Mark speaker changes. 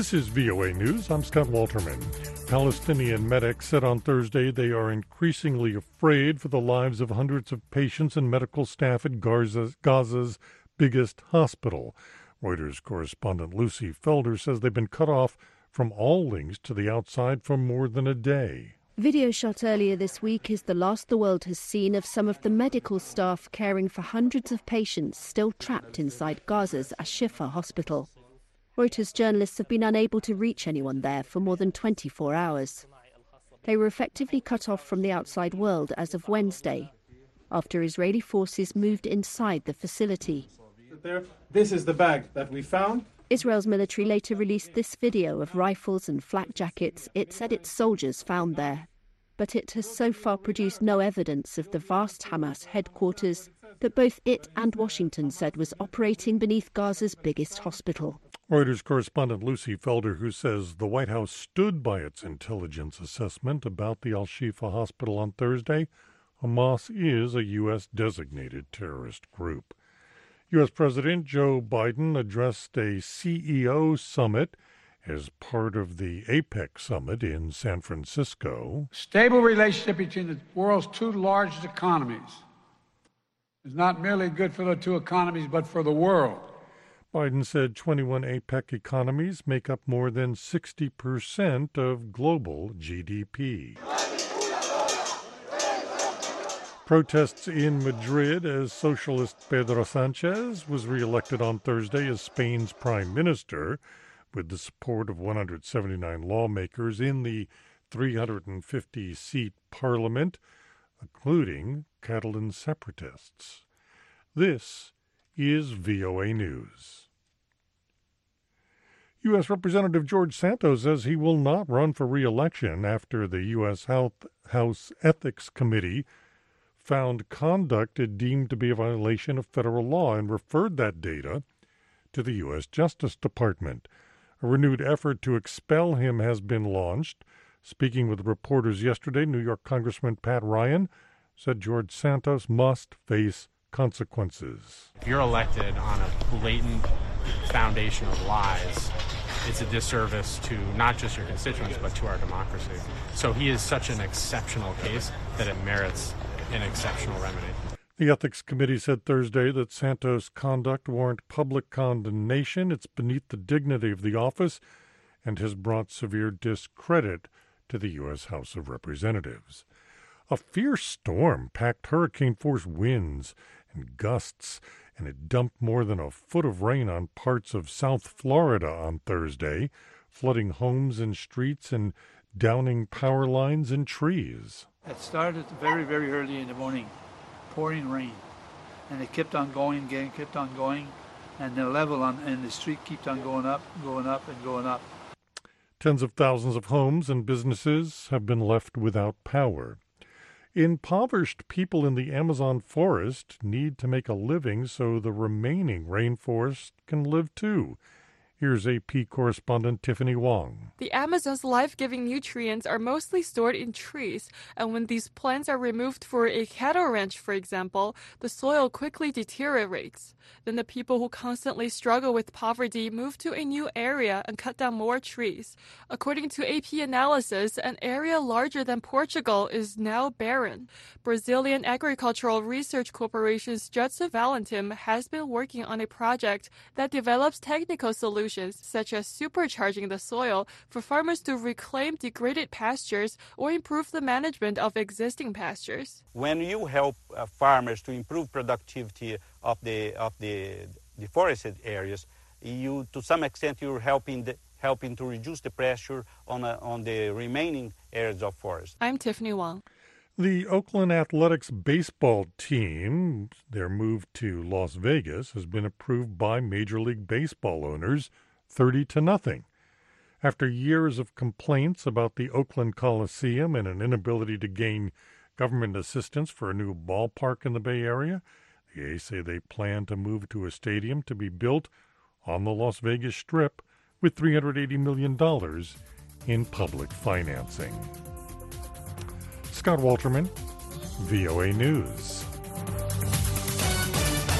Speaker 1: This is VOA News. I'm Scott Walterman. Palestinian medics said on Thursday they are increasingly afraid for the lives of hundreds of patients and medical staff at Gaza's biggest hospital. Reuters correspondent Lucy Felder says they've been cut off from all links to the outside for more than a day.
Speaker 2: Video shot earlier this week is the last the world has seen of some of the medical staff caring for hundreds of patients still trapped inside Gaza's Al-Shifa hospital. Reuters journalists have been unable to reach anyone there for more than 24 hours. They were effectively cut off from the outside world as of Wednesday, after Israeli forces moved inside the facility.
Speaker 3: This is the bag that we found.
Speaker 2: Israel's military later released this video of rifles and flak jackets it said its soldiers found there. But it has so far produced no evidence of the vast Hamas headquarters that both it and Washington said was operating beneath Gaza's biggest hospital.
Speaker 1: Reuters correspondent Lucy Felder, who says the White House stood by its intelligence assessment about the Al-Shifa hospital on Thursday. Hamas is a U.S.-designated terrorist group. U.S. President Joe Biden addressed a CEO summit as part of the APEC summit in San Francisco.
Speaker 4: Stable relationship between the world's two largest economies is not merely good for the two economies, but for the world.
Speaker 1: Biden said 21 APEC economies make up more than 60% of global GDP. Protests in Madrid as socialist Pedro Sanchez was reelected on Thursday as Spain's prime minister, with the support of 179 lawmakers in the 350-seat parliament, including Catalan separatists. This is VOA News. U.S. Representative George Santos says he will not run for re-election after the U.S. House Ethics Committee found conduct it deemed to be a violation of federal law and referred that data to the U.S. Justice Department. A renewed effort to expel him has been launched. Speaking with reporters yesterday, New York Congressman Pat Ryan said George Santos must face consequences.
Speaker 5: If you're elected on a blatant foundation of lies, it's a disservice to not just your constituents, but to our democracy. So he is such an exceptional case that it merits an exceptional remedy.
Speaker 1: The Ethics Committee said Thursday that Santos' conduct warrant public condemnation. It's beneath the dignity of the office and has brought severe discredit to the U.S. House of Representatives. A fierce storm packed hurricane-force winds and gusts, and it dumped more than a foot of rain on parts of South Florida on Thursday, flooding homes and streets and downing power lines and trees.
Speaker 6: It started very, very early in the morning, pouring rain, and it kept on going again, kept on going, and the level in the street kept on going up, and going up.
Speaker 1: Tens of thousands of homes and businesses have been left without power. Impoverished people in the Amazon forest need to make a living so the remaining rainforest can live too. Here's AP correspondent Tiffany Wong.
Speaker 7: The Amazon's life-giving nutrients are mostly stored in trees, and when these plants are removed for a cattle ranch, for example, the soil quickly deteriorates. Then the people who constantly struggle with poverty move to a new area and cut down more trees. According to AP analysis, an area larger than Portugal is now barren. Brazilian Agricultural Research Corporation's Judson Valentim has been working on a project that develops technical solutions such as supercharging the soil for farmers to reclaim degraded pastures or improve the management of existing pastures.
Speaker 8: When you help farmers to improve productivity of the forested areas, you to some extent you're helping to reduce the pressure on the remaining areas of forest.
Speaker 7: I'm Tiffany Wong.
Speaker 1: The Oakland Athletics baseball team, their move to Las Vegas, has been approved by Major League Baseball owners 30-0. After years of complaints about the Oakland Coliseum and an inability to gain government assistance for a new ballpark in the Bay Area, the A's say they plan to move to a stadium to be built on the Las Vegas Strip with $380 million in public financing. Scott Walterman, VOA News.